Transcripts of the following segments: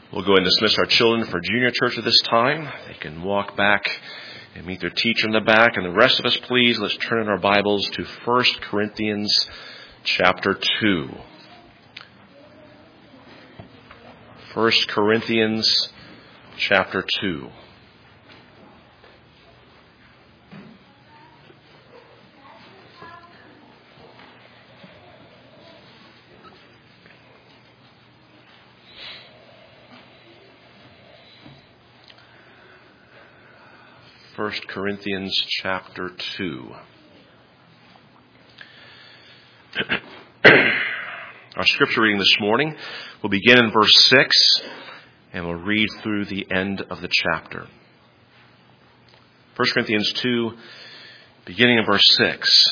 We'll go and dismiss our children for junior church at this time. They can walk back and meet their teacher in the back. And the rest of us, please, let's turn in our Bibles to 1 Corinthians chapter 2. 1 Corinthians chapter 2. First Corinthians chapter 2. Our scripture reading this morning will begin in verse 6 and we'll read through the end of the chapter. 1 Corinthians 2, beginning in verse 6.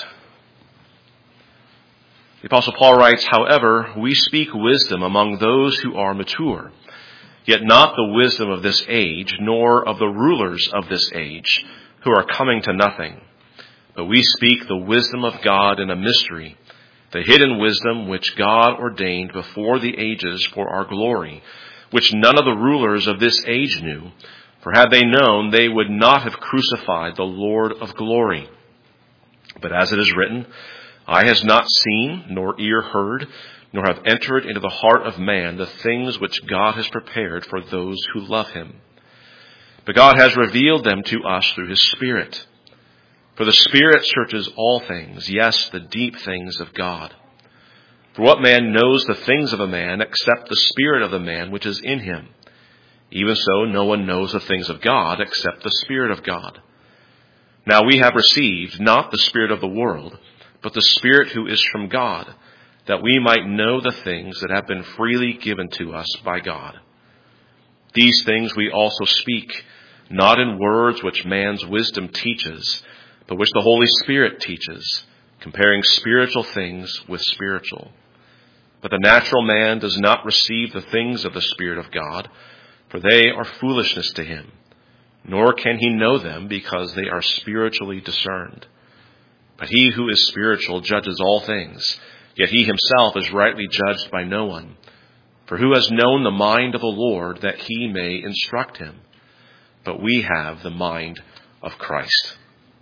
The Apostle Paul writes, "However, we speak wisdom among those who are mature, yet not the wisdom of this age, nor of the rulers of this age, who are coming to nothing. But we speak the wisdom of God in a mystery, the hidden wisdom which God ordained before the ages for our glory, which none of the rulers of this age knew. For had they known, they would not have crucified the Lord of glory. But as it is written, eye has not seen, nor ear heard, nor have entered into the heart of man the things which God has prepared for those who love him. But God has revealed them to us through his Spirit. For the Spirit searches all things, yes, the deep things of God. For what man knows the things of a man except the spirit of the man which is in him? Even so, no one knows the things of God except the Spirit of God. Now we have received not the spirit of the world, but the Spirit who is from God, that we might know the things that have been freely given to us by God. These things we also speak, not in words which man's wisdom teaches, but which the Holy Spirit teaches, comparing spiritual things with spiritual. But the natural man does not receive the things of the Spirit of God, for they are foolishness to him, nor can he know them because they are spiritually discerned. But he who is spiritual judges all things, yet he himself is rightly judged by no one. For who has known the mind of the Lord that he may instruct him? But we have the mind of Christ."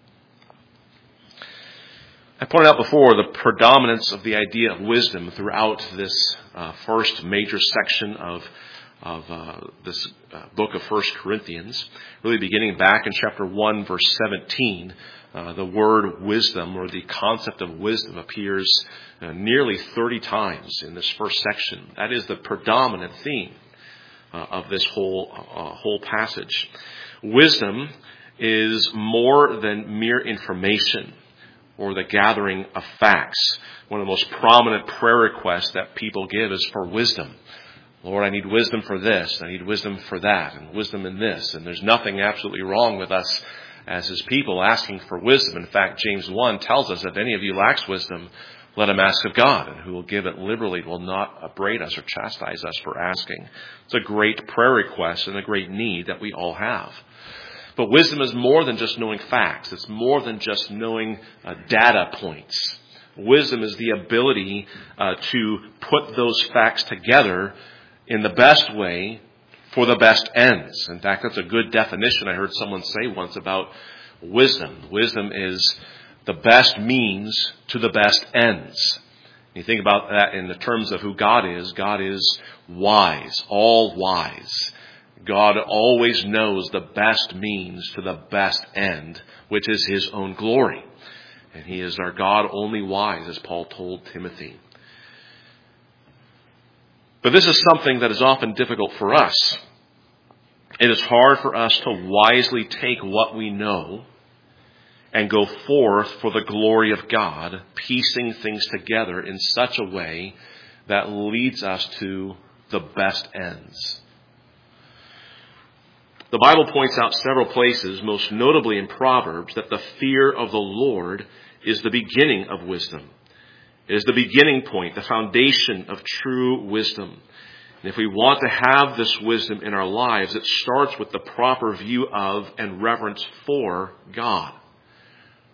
I pointed out before the predominance of the idea of wisdom throughout this first major section of this book of 1 Corinthians, really beginning back in chapter 1, verse 17. The word wisdom, or the concept of wisdom, appears nearly 30 times in this first section. That is the predominant theme of this whole passage. Wisdom is more than mere information or the gathering of facts. One of the most prominent prayer requests that people give is for wisdom. Lord, I need wisdom for this, I need wisdom for that, and wisdom in this. And there's nothing absolutely wrong with us as his people asking for wisdom. In fact, James 1 tells us, if any of you lacks wisdom, let him ask of God, and who will give it liberally, will not upbraid us or chastise us for asking. It's a great prayer request and a great need that we all have. But wisdom is more than just knowing facts. It's more than just knowing data points. Wisdom is the ability to put those facts together in the best way for the best ends. In fact, that's a good definition I heard someone say once about wisdom. Wisdom is the best means to the best ends. You think about that in the terms of who God is wise, all wise. God always knows the best means to the best end, which is his own glory. And he is our God only wise, as Paul told Timothy. But this is something that is often difficult for us. It is hard for us to wisely take what we know and go forth for the glory of God, piecing things together in such a way that leads us to the best ends. The Bible points out several places, most notably in Proverbs, that the fear of the Lord is the beginning of wisdom. It is the beginning point, the foundation of true wisdom. And if we want to have this wisdom in our lives, it starts with the proper view of and reverence for God.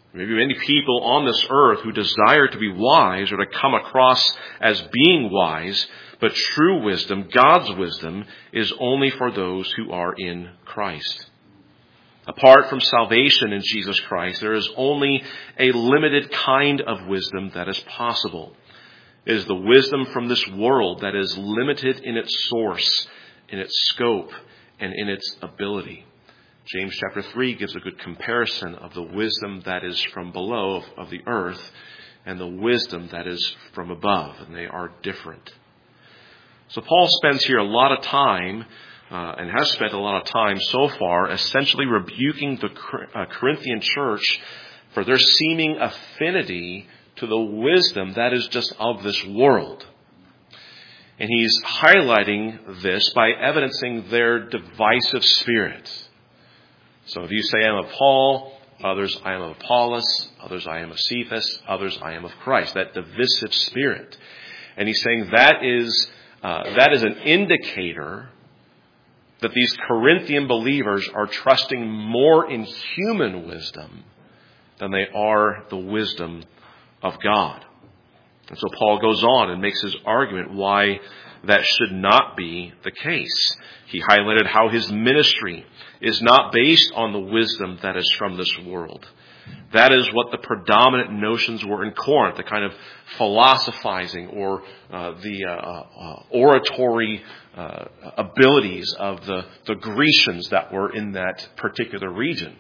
Maybe many people on this earth who desire to be wise or to come across as being wise, but true wisdom, God's wisdom, is only for those who are in Christ. Apart from salvation in Jesus Christ, there is only a limited kind of wisdom that is possible. It is the wisdom from this world that is limited in its source, in its scope, and in its ability. James chapter 3 gives a good comparison of the wisdom that is from below of the earth and the wisdom that is from above, and they are different. So Paul spends here a lot of time, and has spent a lot of time so far, essentially rebuking the Corinthian church for their seeming affinity to the wisdom that is just of this world. And he's highlighting this by evidencing their divisive spirit. So if you say, I am of Paul, others, I am of Apollos, others, I am of Cephas, others, I am of Christ. That divisive spirit. And he's saying that is an indicator that these Corinthian believers are trusting more in human wisdom than they are the wisdom of God. And so Paul goes on and makes his argument why that should not be the case. He highlighted how his ministry is not based on the wisdom that is from this world. That is what the predominant notions were in Corinth, the kind of philosophizing or the oratory abilities of the Grecians that were in that particular region.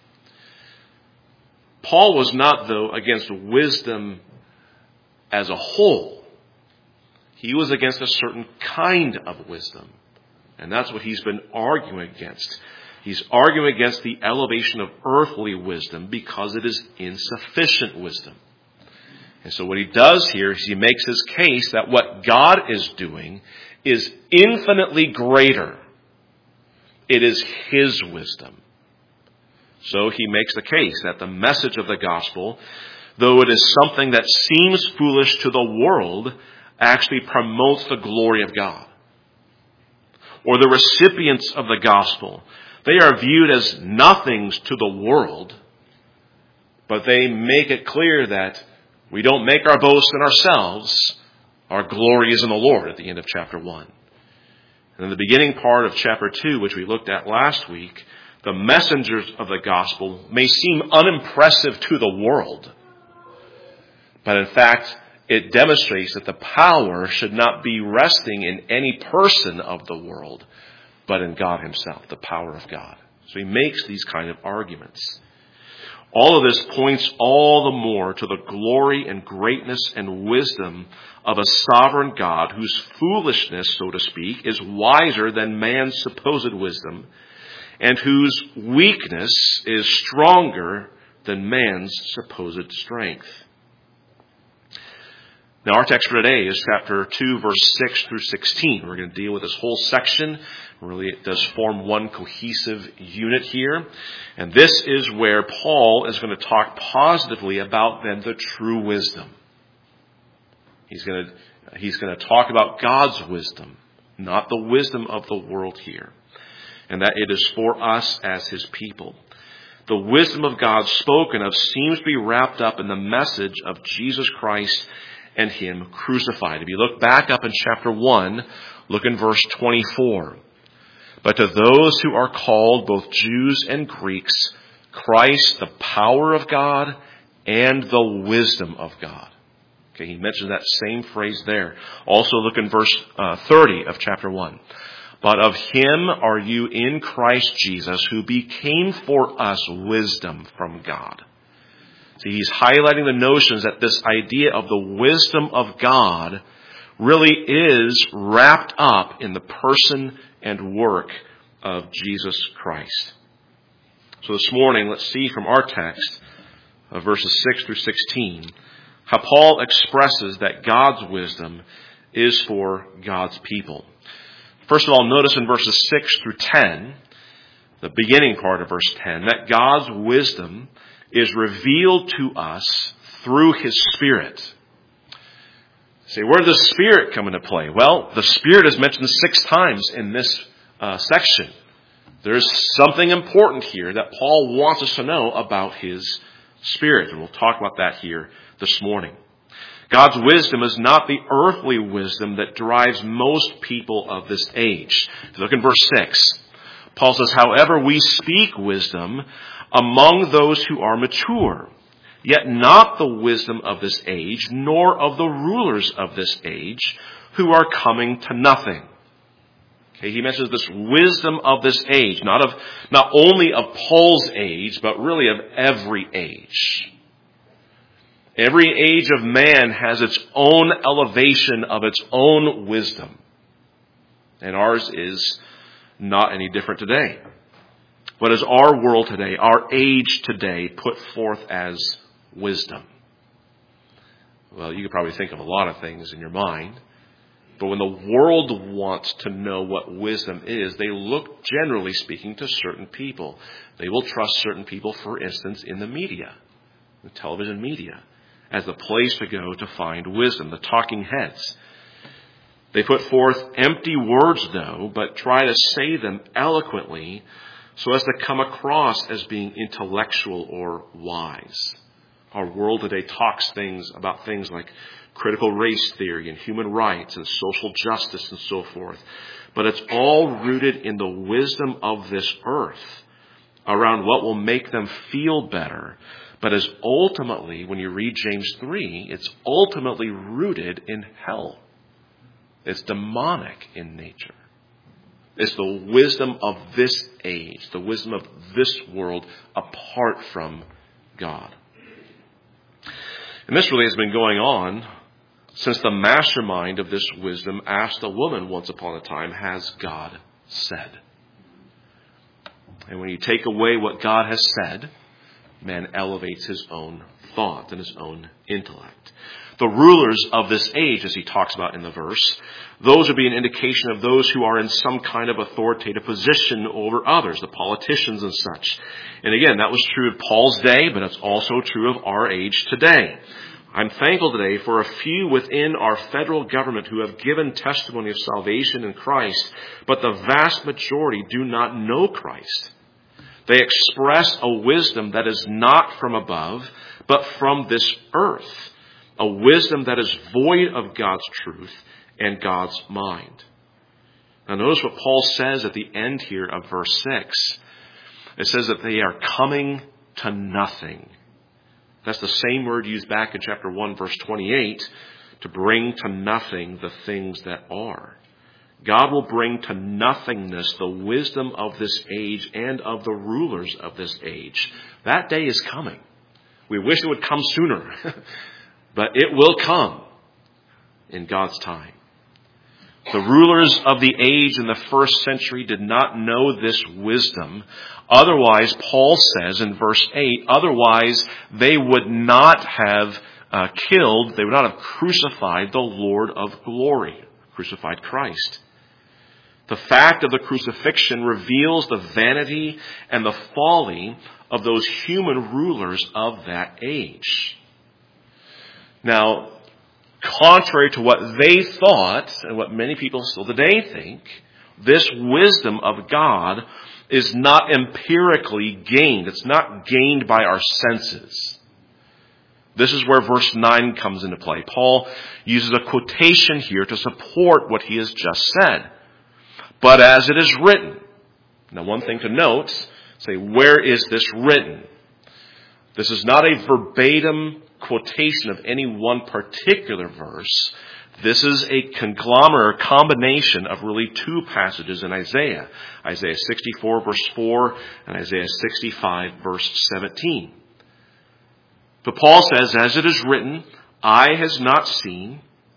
Paul was not, though, against wisdom as a whole. He was against a certain kind of wisdom. And that's what he's been arguing against. He's arguing against the elevation of earthly wisdom because it is insufficient wisdom. And so what he does here is he makes his case that what God is doing is infinitely greater. It is his wisdom. So he makes the case that the message of the gospel, though it is something that seems foolish to the world, actually promotes the glory of God. Or the recipients of the gospel, they are viewed as nothings to the world, but they make it clear that we don't make our boast in ourselves. Our glory is in the Lord at the end of chapter 1. And in the beginning part of chapter 2, which we looked at last week, the messengers of the gospel may seem unimpressive to the world. But in fact, it demonstrates that the power should not be resting in any person of the world, but in God himself, the power of God. So he makes these kind of arguments. All of this points all the more to the glory and greatness and wisdom of a sovereign God whose foolishness, so to speak, is wiser than man's supposed wisdom, and whose weakness is stronger than man's supposed strength. Now our text for today is chapter 2, verse 6 through 16. We're going to deal with this whole section. Really, it does form one cohesive unit here. And this is where Paul is going to talk positively about then the true wisdom. He's going to talk about God's wisdom, not the wisdom of the world here. And that it is for us as his people. The wisdom of God spoken of seems to be wrapped up in the message of Jesus Christ and him crucified. If you look back up in chapter 1, look in verse 24. But to those who are called, both Jews and Greeks, Christ, the power of God and the wisdom of God. Okay, he mentions that same phrase there. Also look in verse 30 of chapter 1. But of him are you in Christ Jesus, who became for us wisdom from God. See, he's highlighting the notions that this idea of the wisdom of God really is wrapped up in the person and work of Jesus Christ. So this morning, let's see from our text, verses 6 through 16, how Paul expresses that God's wisdom is for God's people. First of all, notice in verses 6 through 10, the beginning part of verse 10, that God's wisdom is revealed to us through his Spirit. Say, where does the Spirit come into play? Well, the Spirit is mentioned 6 times in this section. There's something important here that Paul wants us to know about his Spirit. And we'll talk about that here this morning. God's wisdom is not the earthly wisdom that drives most people of this age. If you look in verse 6, Paul says, however, we speak wisdom among those who are mature, yet not the wisdom of this age, nor of the rulers of this age, who are coming to nothing. Okay, he mentions this wisdom of this age, not only of Paul's age, but really of every age. Every age of man has its own elevation of its own wisdom. And ours is not any different today. What is our world today, our age today, put forth as wisdom? Well, you could probably think of a lot of things in your mind. But when the world wants to know what wisdom is, they look, generally speaking, to certain people. They will trust certain people, for instance, in the media, the television media, as the place to go to find wisdom, the talking heads. They put forth empty words, though, but try to say them eloquently so as to come across as being intellectual or wise. Our world today talks about things like critical race theory and human rights and social justice and so forth. But it's all rooted in the wisdom of this earth around what will make them feel better. But is ultimately, when you read James 3, it's ultimately rooted in hell. It's demonic in nature. It's the wisdom of this age, the wisdom of this world apart from God. And this really has been going on since the mastermind of this wisdom asked a woman once upon a time, has God said? And when you take away what God has said, man elevates his own thought and his own intellect. The rulers of this age, as he talks about in the verse, those would be an indication of those who are in some kind of authoritative position over others, the politicians and such. And again, that was true of Paul's day, but it's also true of our age today. I'm thankful today for a few within our federal government who have given testimony of salvation in Christ, but the vast majority do not know Christ. They express a wisdom that is not from above, but from this earth. A wisdom that is void of God's truth and God's mind. Now notice what Paul says at the end here of verse 6. It says that they are coming to nothing. That's the same word used back in chapter 1, verse 28, to bring to nothing the things that are. God will bring to nothingness the wisdom of this age and of the rulers of this age. That day is coming. We wish it would come sooner, but it will come in God's time. The rulers of the age in the first century did not know this wisdom. Otherwise, Paul says in verse 8, otherwise they would not have killed, they would not have crucified the Lord of glory, crucified Christ. The fact of the crucifixion reveals the vanity and the folly of those human rulers of that age. Now, contrary to what they thought, and what many people still today think, this wisdom of God is not empirically gained. It's not gained by our senses. This is where verse 9 comes into play. Paul uses a quotation here to support what he has just said. But as it is written. Now, one thing to note, say, where is this written? This is not a verbatim quotation of any one particular verse. This is a conglomerate, combination of really two passages in Isaiah. Isaiah 64 verse 4 and Isaiah 65 verse 17. But Paul says, as it is written, eye has not seen,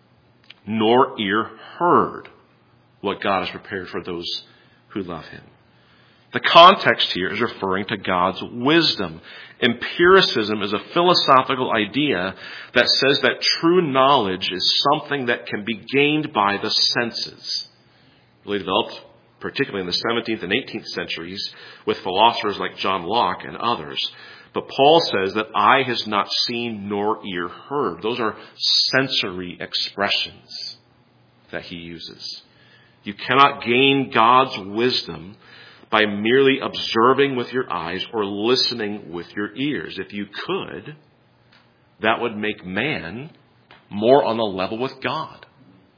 nor ear heard what God has prepared for those who love him. The context here is referring to God's wisdom. Empiricism is a philosophical idea that says that true knowledge is something that can be gained by the senses. Really developed particularly in the 17th and 18th centuries with philosophers like John Locke and others. But Paul says that eye has not seen nor ear heard. Those are sensory expressions that he uses. You cannot gain God's wisdom by merely observing with your eyes or listening with your ears. If you could, that would make man more on the level with God.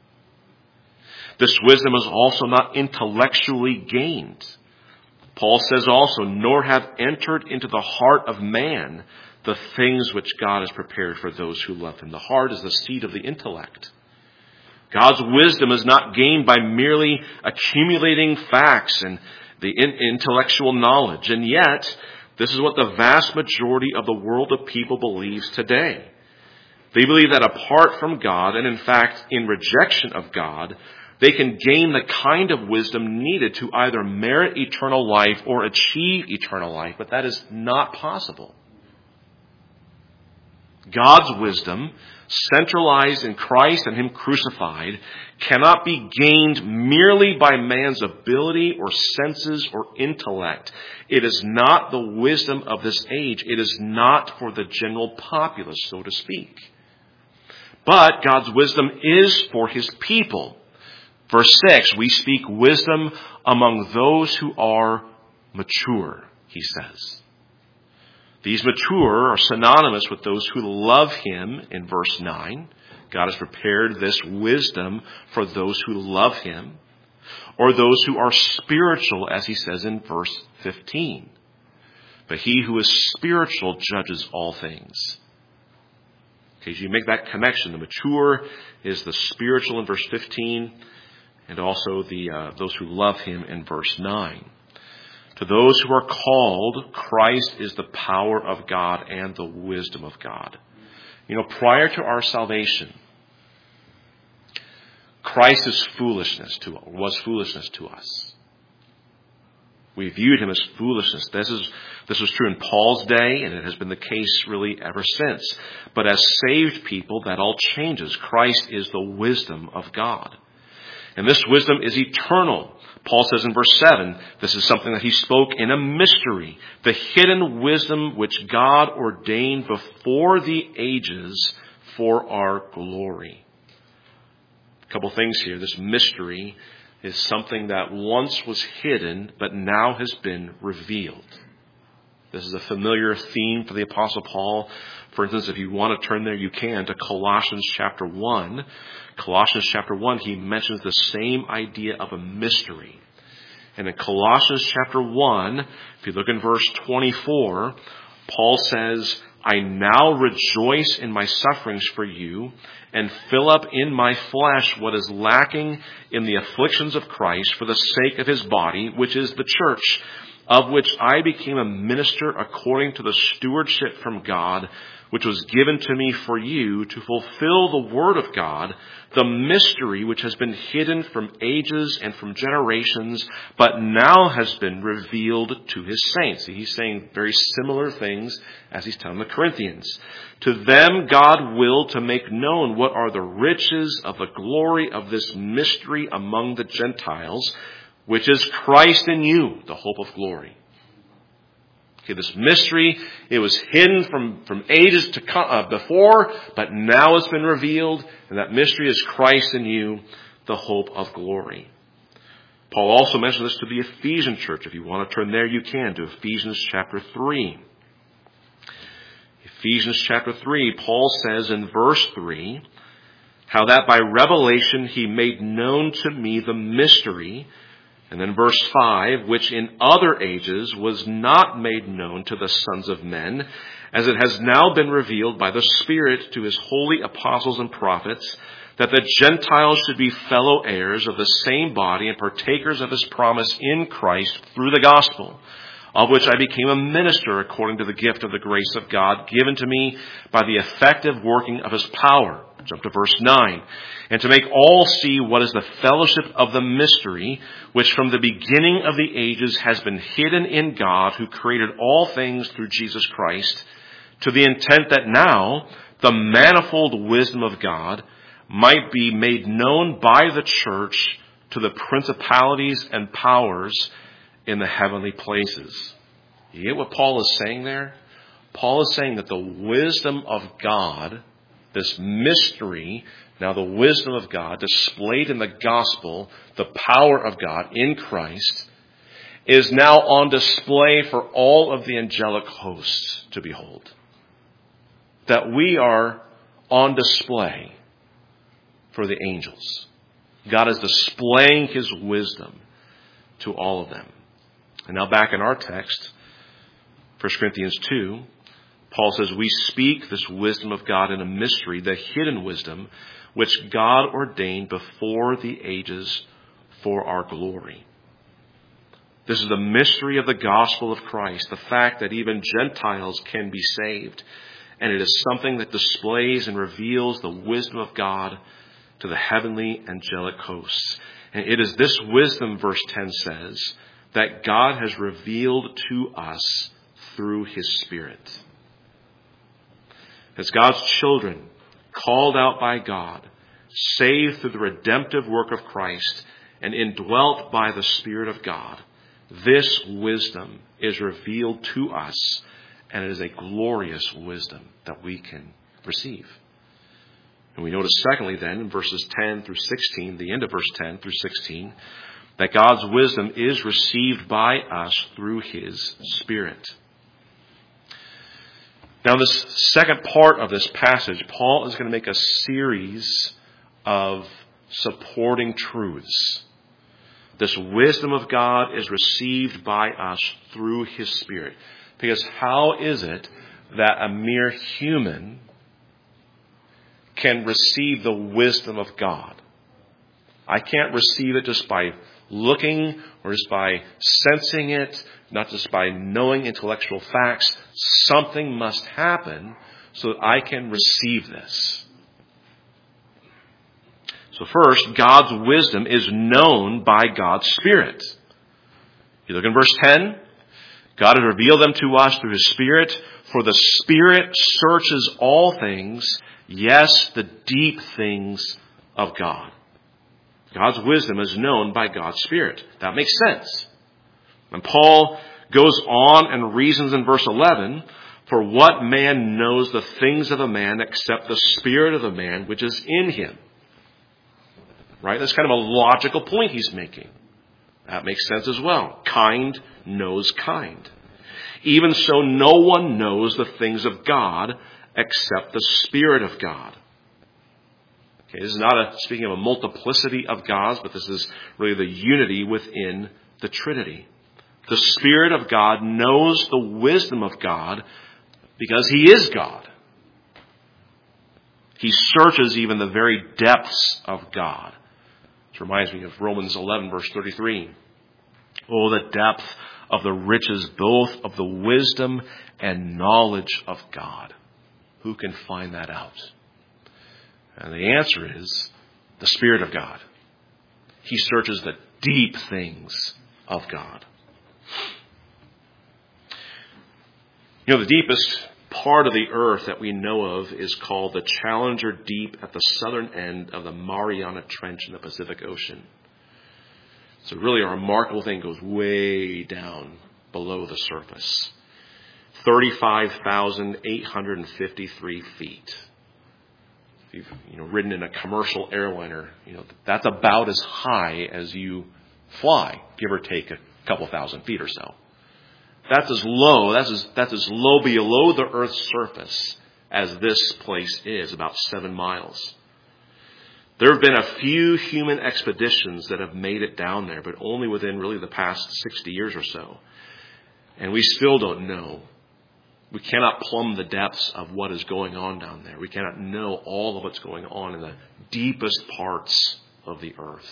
This wisdom is also not intellectually gained. Paul says also, nor have entered into the heart of man the things which God has prepared for those who love him. The heart is the seat of the intellect. God's wisdom is not gained by merely accumulating facts and the intellectual knowledge. And yet, this is what the vast majority of the world of people believes today. They believe that apart from God, and in fact, in rejection of God, they can gain the kind of wisdom needed to either merit eternal life or achieve eternal life, but that is not possible. God's wisdom, centralized in Christ and Him crucified, cannot be gained merely by man's ability or senses or intellect. It is not the wisdom of this age. It is not for the general populace, so to speak. But God's wisdom is for His people. Verse 6, we speak wisdom among those who are mature, he says. These mature are synonymous with those who love Him in verse 9. God has prepared this wisdom for those who love Him, or those who are spiritual, as he says in verse 15. But he who is spiritual judges all things. Okay, so you make that connection. The mature is the spiritual in verse 15, and also those who love Him in verse 9. To those who are called, Christ is the power of God and the wisdom of God. Prior to our salvation, Christ was foolishness to us. We viewed Him as foolishness. This was true in Paul's day, and it has been the case really ever since. But as saved people, that all changes. Christ is the wisdom of God. And this wisdom is eternal. Paul says in verse 7, this is something that he spoke in a mystery, the hidden wisdom which God ordained before the ages for our glory. A couple things here. This mystery is something that once was hidden, but now has been revealed. This is a familiar theme for the Apostle Paul. For instance, if you want to turn there, you can, to Colossians chapter 1. Colossians chapter 1, he mentions the same idea of a mystery. And in Colossians chapter 1, if you look in verse 24, Paul says, I now rejoice in my sufferings for you and fill up in my flesh what is lacking in the afflictions of Christ for the sake of His body, which is the church, of which I became a minister according to the stewardship from God, which was given to me for you to fulfill the word of God, the mystery which has been hidden from ages and from generations, but now has been revealed to His saints. He's saying very similar things as he's telling the Corinthians. To them God willed to make known what are the riches of the glory of this mystery among the Gentiles, which is Christ in you, the hope of glory. Okay, this mystery, it was hidden from ages to come, before, but now it's been revealed, and that mystery is Christ in you, the hope of glory. Paul also mentioned this to the Ephesian church. If you want to turn there, you can, to Ephesians chapter 3. Ephesians chapter 3, Paul says in verse 3, how that by revelation He made known to me the mystery. And then verse 5, which in other ages was not made known to the sons of men, as it has now been revealed by the Spirit to His holy apostles and prophets, that the Gentiles should be fellow heirs of the same body and partakers of His promise in Christ through the gospel, of which I became a minister according to the gift of the grace of God given to me by the effective working of His power. Jump to verse 9. And to make all see what is the fellowship of the mystery, which from the beginning of the ages has been hidden in God, who created all things through Jesus Christ, to the intent that now the manifold wisdom of God might be made known by the church to the principalities and powers in the heavenly places. You get what Paul is saying there? Paul is saying that the wisdom of God, this mystery, now the wisdom of God displayed in the gospel, the power of God in Christ, is now on display for all of the angelic hosts to behold. That we are on display for the angels. God is displaying his wisdom to all of them. And now back in our text, 1 Corinthians 2, Paul says, we speak this wisdom of God in a mystery, the hidden wisdom, which God ordained before the ages for our glory. This is the mystery of the gospel of Christ, the fact that even Gentiles can be saved. And it is something that displays and reveals the wisdom of God to the heavenly angelic hosts. And it is this wisdom, verse 10 says, that God has revealed to us through his Spirit. As God's children, called out by God, saved through the redemptive work of Christ, and indwelt by the Spirit of God, this wisdom is revealed to us, and it is a glorious wisdom that we can receive. And we notice secondly then in verses 10 through 16, the end of verse 10 through 16, that God's wisdom is received by us through his Spirit. Now, this second part of this passage, Paul is going to make a series of supporting truths. This wisdom of God is received by us through his Spirit. Because how is it that a mere human can receive the wisdom of God? I can't receive it just by looking or just by sensing it, not just by knowing intellectual facts. Something must happen so that I can receive this. So first, God's wisdom is known by God's Spirit. You look in verse 10. God has revealed them to us through his Spirit. For the Spirit searches all things, yes, the deep things of God. God's wisdom is known by God's Spirit. That makes sense. And Paul goes on and reasons in verse 11, for what man knows the things of a man except the spirit of the man which is in him? Right? That's kind of a logical point he's making. That makes sense as well. Kind knows kind. Even so, no one knows the things of God except the Spirit of God. Okay, this is not speaking of a multiplicity of gods, but this is really the unity within the Trinity. The Spirit of God knows the wisdom of God because he is God. He searches even the very depths of God. This reminds me of Romans 11, verse 33. Oh, the depth of the riches, both of the wisdom and knowledge of God. Who can find that out? And the answer is the Spirit of God. He searches the deep things of God. You know, the deepest part of the earth that we know of is called the Challenger Deep at the southern end of the Mariana Trench in the Pacific Ocean. So really a remarkable thing. Goes way down below the surface. 35,853 feet. If you've ridden in a commercial airliner, that's about as high as you fly, give or take a couple thousand feet or so. That's as low below the Earth's surface as this place is, about 7 miles. There have been a few human expeditions that have made it down there, but only within really the past 60 years or so. And we still don't know. We cannot plumb the depths of what is going on down there. We cannot know all of what's going on in the deepest parts of the earth.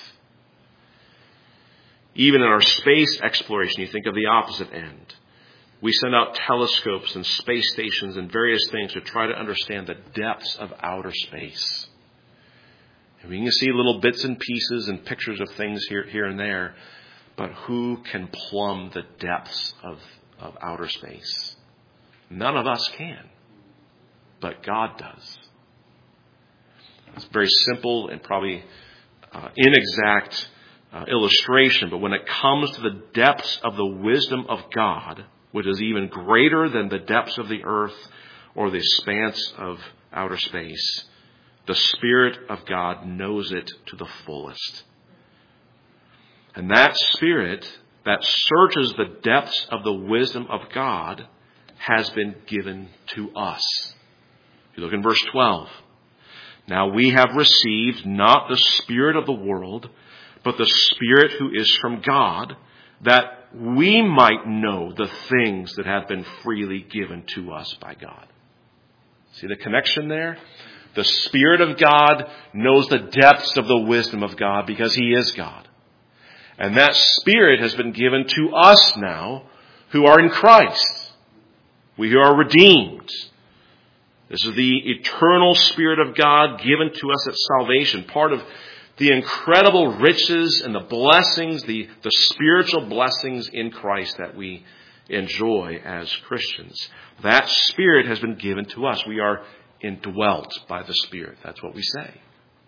Even in our space exploration, you think of the opposite end. We send out telescopes and space stations and various things to try to understand the depths of outer space. And we can see little bits and pieces and pictures of things here and there, but who can plumb the depths of outer space? None of us can, but God does. It's a very simple and probably inexact illustration, but when it comes to the depths of the wisdom of God, which is even greater than the depths of the earth or the expanse of outer space, the Spirit of God knows it to the fullest. And that Spirit that searches the depths of the wisdom of God has been given to us. If you look in verse 12. Now we have received not the spirit of the world, but the Spirit who is from God, that we might know the things that have been freely given to us by God. See the connection there? The Spirit of God knows the depths of the wisdom of God because He is God. And that Spirit has been given to us now who are in Christ. We who are redeemed. This is the eternal Spirit of God given to us at salvation. Part of the incredible riches and the blessings, the spiritual blessings in Christ that we enjoy as Christians. That Spirit has been given to us. We are indwelt by the Spirit. That's what we say.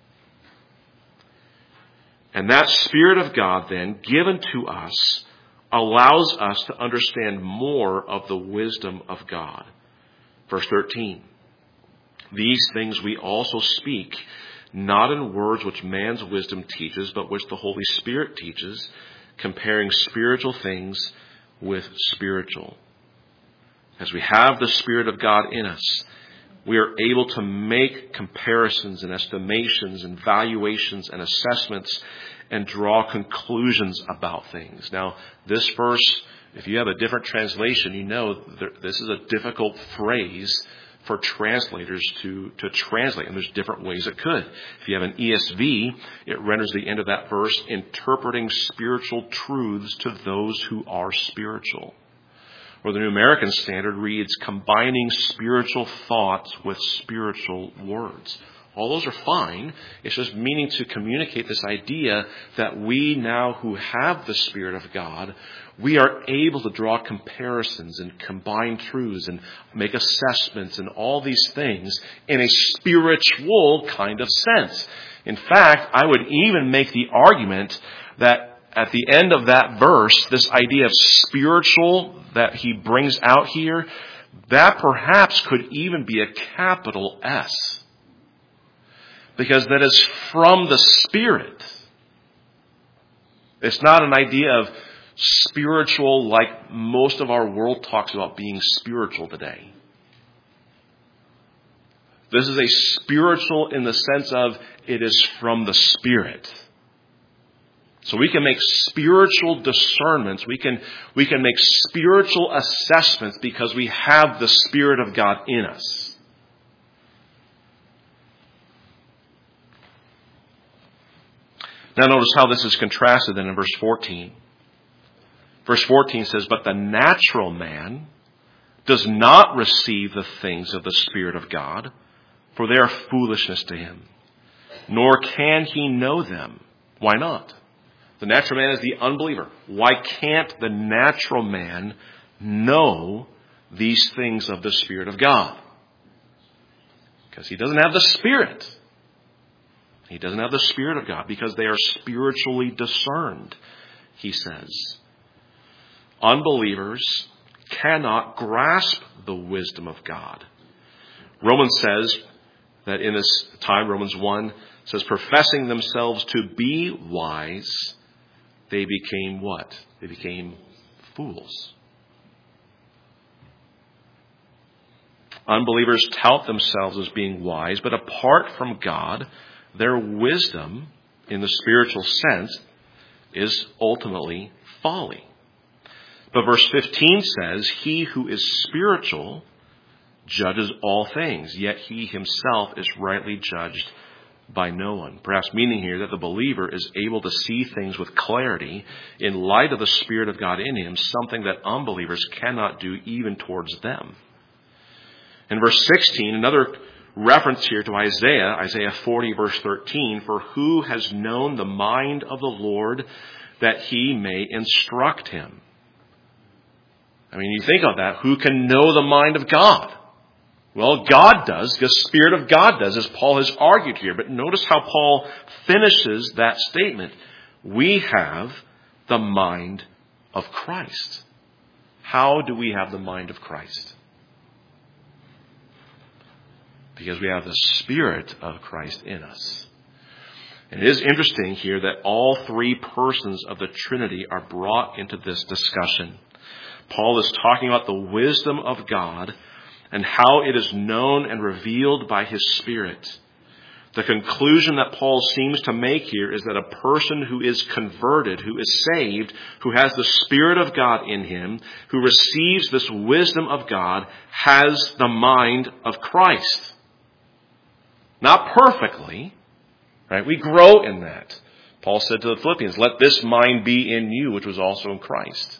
And that Spirit of God then, given to us, allows us to understand more of the wisdom of God. Verse 13. These things we also speak, not in words which man's wisdom teaches, but which the Holy Spirit teaches, comparing spiritual things with spiritual. As we have the Spirit of God in us, we are able to make comparisons and estimations and valuations and assessments and draw conclusions about things. Now, this verse, if you have a different translation, you know this is a difficult phrase for translators to translate. And there's different ways it could. If you have an ESV, it renders the end of that verse, interpreting spiritual truths to those who are spiritual. Or the New American Standard reads, combining spiritual thoughts with spiritual words. All those are fine. It's just meaning to communicate this idea that we now who have the Spirit of God, we are able to draw comparisons and combine truths and make assessments and all these things in a spiritual kind of sense. In fact, I would even make the argument that at the end of that verse, this idea of spiritual that he brings out here, that perhaps could even be a capital S. Because that is from the Spirit. It's not an idea of spiritual like most of our world talks about being spiritual today. This is a spiritual in the sense of it is from the Spirit. So we can make spiritual discernments. We can make spiritual assessments because we have the Spirit of God in us. Now notice how this is contrasted then in verse 14. Verse 14 says, but the natural man does not receive the things of the Spirit of God, for they are foolishness to him, nor can he know them. Why not? The natural man is the unbeliever. Why can't the natural man know these things of the Spirit of God? Because he doesn't have the Spirit. He doesn't have the Spirit of God because they are spiritually discerned, he says. Unbelievers cannot grasp the wisdom of God. Romans says that in this time, Romans 1 says, professing themselves to be wise, they became what? They became fools. Unbelievers tout themselves as being wise, but apart from God, their wisdom, in the spiritual sense, is ultimately folly. But verse 15 says, he who is spiritual judges all things, yet he himself is rightly judged by no one. Perhaps meaning here that the believer is able to see things with clarity in light of the Spirit of God in him, something that unbelievers cannot do even towards them. In verse 16, another reference here to Isaiah 40 verse 13, for who has known the mind of the Lord that he may instruct him? I mean, you think of that. Who can know the mind of God? Well, God does. The Spirit of God does, as Paul has argued here. But notice how Paul finishes that statement. We have the mind of Christ. How do we have the mind of Christ? Because we have the Spirit of Christ in us. And it is interesting here that all three persons of the Trinity are brought into this discussion. Paul is talking about the wisdom of God and how it is known and revealed by His Spirit. The conclusion that Paul seems to make here is that a person who is converted, who is saved, who has the Spirit of God in him, who receives this wisdom of God, has the mind of Christ. Not perfectly, right? We grow in that. Paul said to the Philippians, let this mind be in you, which was also in Christ.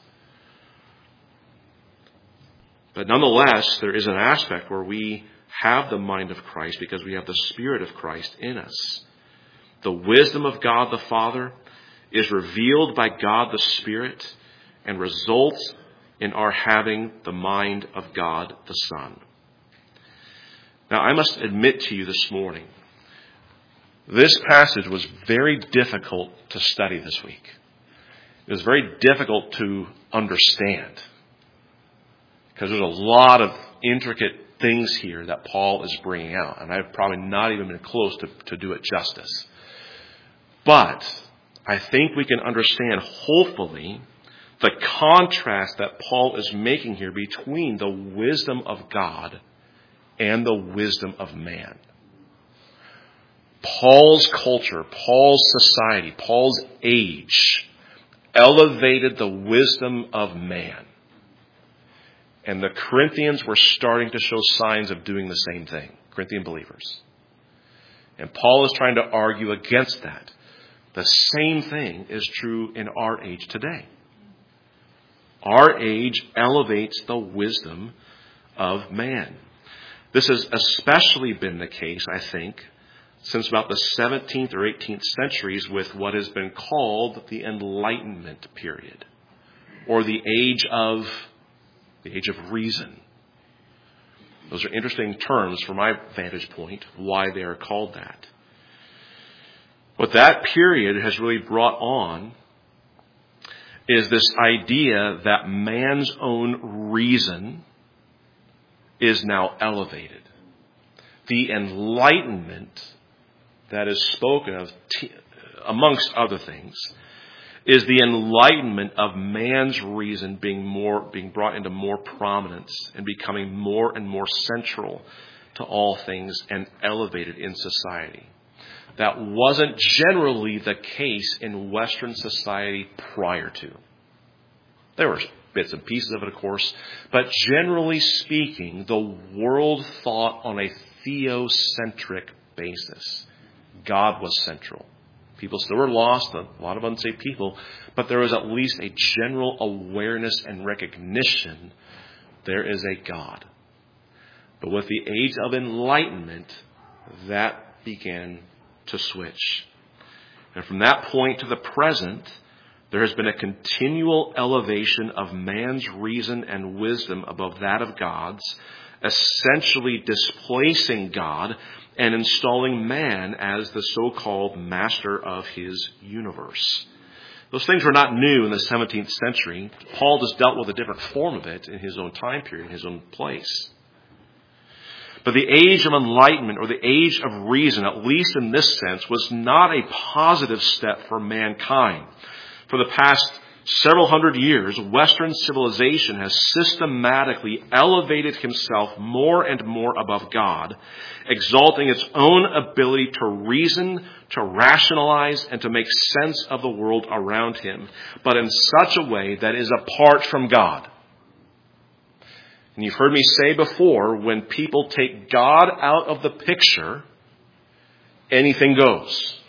But nonetheless, there is an aspect where we have the mind of Christ because we have the Spirit of Christ in us. The wisdom of God the Father is revealed by God the Spirit and results in our having the mind of God the Son. Now, I must admit to you this morning, this passage was very difficult to study this week. It was very difficult to understand because there's a lot of intricate things here that Paul is bringing out, and I've probably not even been close to do it justice. But I think we can understand, hopefully, the contrast that Paul is making here between the wisdom of God and the wisdom of man. Paul's culture, Paul's society, Paul's age elevated the wisdom of man. And the Corinthians were starting to show signs of doing the same thing, Corinthian believers. And Paul is trying to argue against that. The same thing is true in our age today. Our age elevates the wisdom of man. This has especially been the case, I think, since about the 17th or 18th centuries with what has been called the Enlightenment period, or the age of reason. Those are interesting terms from my vantage point, why they are called that. What that period has really brought on is this idea that man's own reason is now elevated. The Enlightenment that is spoken of, amongst other things, is the enlightenment of man's reason being brought into more prominence and becoming more and more central to all things and elevated in society. That wasn't generally the case in Western society prior to. There were bits and pieces of it, of course, but generally speaking, the world thought on a theocentric basis. God was central. People still were lost, a lot of unsaved people, but there was at least a general awareness and recognition there is a God. But with the age of enlightenment, that began to switch. And from that point to the present, there has been a continual elevation of man's reason and wisdom above that of God's, essentially displacing God and installing man as the so-called master of his universe. Those things were not new in the 17th century. Paul just dealt with a different form of it in his own time period, in his own place. But the age of enlightenment, or the age of reason, at least in this sense, was not a positive step for mankind. For the past several hundred years, Western civilization has systematically elevated himself more and more above God, exalting its own ability to reason, to rationalize, and to make sense of the world around him, but in such a way that is apart from God. And you've heard me say before, when people take God out of the picture, anything goes.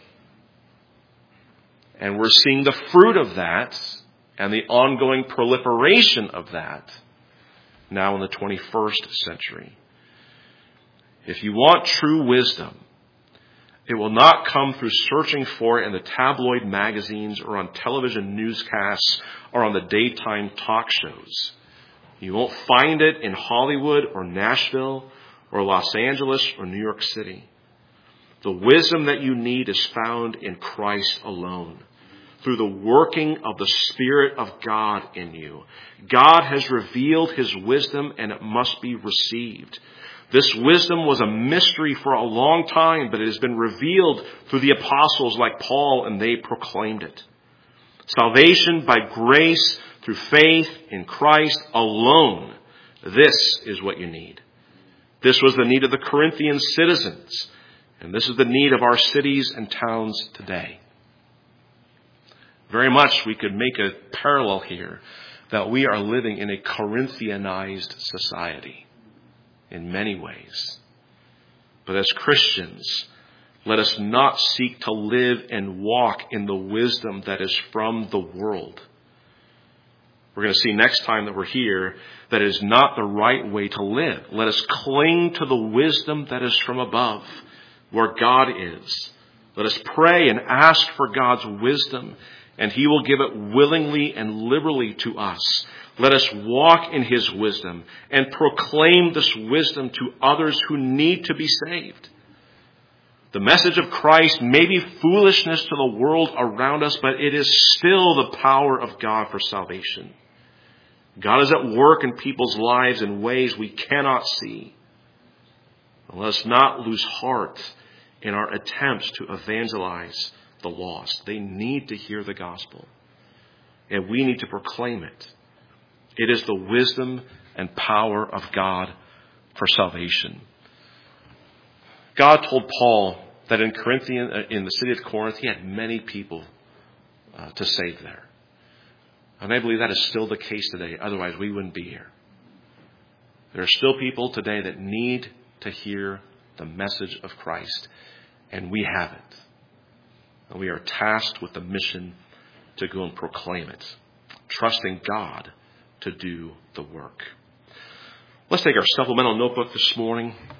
And we're seeing the fruit of that and the ongoing proliferation of that now in the 21st century. If you want true wisdom, it will not come through searching for it in the tabloid magazines or on television newscasts or on the daytime talk shows. You won't find it in Hollywood or Nashville or Los Angeles or New York City. The wisdom that you need is found in Christ alone, through the working of the Spirit of God in you. God has revealed his wisdom, and it must be received. This wisdom was a mystery for a long time, but it has been revealed through the apostles like Paul, and they proclaimed it. Salvation by grace through faith in Christ alone. This is what you need. This was the need of the Corinthian citizens, and this is the need of our cities and towns today. Very much we could make a parallel here that we are living in a Corinthianized society in many ways. But as Christians, let us not seek to live and walk in the wisdom that is from the world. We're going to see next time that we're here that is not the right way to live. Let us cling to the wisdom that is from above, where God is. Let us pray and ask for God's wisdom, and He will give it willingly and liberally to us. Let us walk in His wisdom and proclaim this wisdom to others who need to be saved. The message of Christ may be foolishness to the world around us, but it is still the power of God for salvation. God is at work in people's lives in ways we cannot see. Let us not lose heart in our attempts to evangelize the lost. They need to hear the gospel, and we need to proclaim it. It is the wisdom and power of God for salvation. God told Paul that in the city of Corinth, he had many people to save there. And I believe that is still the case today. Otherwise, we wouldn't be here. There are still people today that need to hear the message of Christ, and we have it. And we are tasked with the mission to go and proclaim it, trusting God to do the work. Let's take our supplemental notebook this morning.